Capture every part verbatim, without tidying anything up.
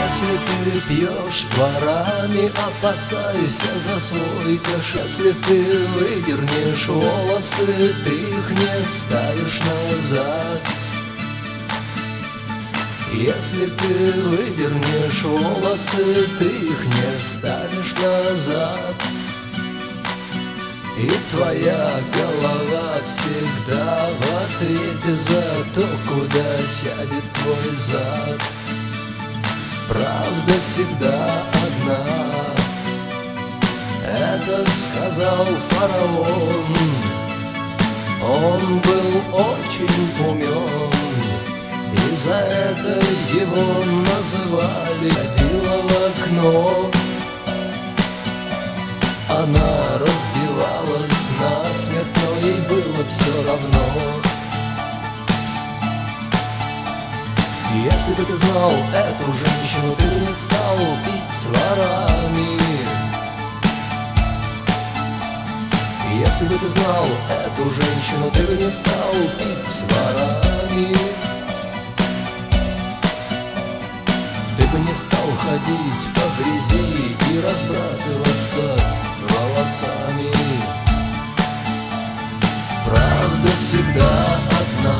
Если ты пьешь с ворами, опасайся за свой кэш. Если ты выдернешь волосы, ты их не ставишь назад. Если ты выдернешь волосы, ты их не ставишь назад. И твоя голова всегда в ответе за то, куда сядет твой зад. Правда всегда одна, это сказал фараон. Он был очень умен, и за это его называли «ходила в окно». Она разбивалась насмерть, но ей было все равно. Если бы ты знал эту женщину, ты бы не стал пить с ворами. Если бы ты знал эту женщину, ты бы не стал пить с ворами. Ты бы не стал ходить по грязи и разбрасываться волосами. Правда всегда одна.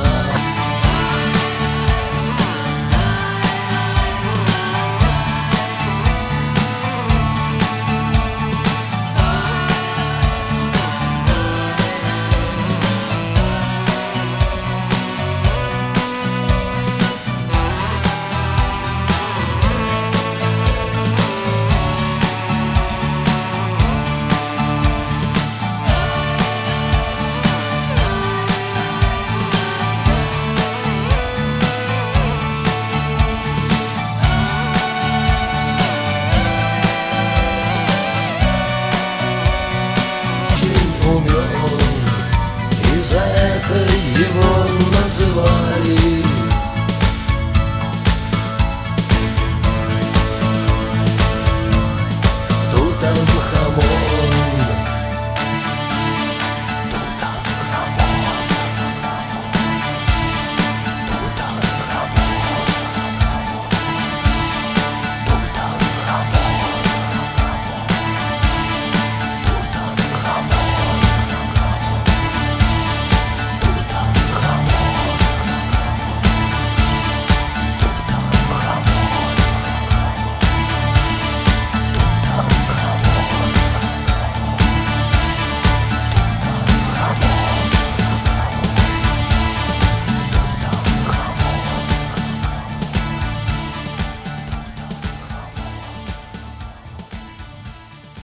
Умен, и за это его называли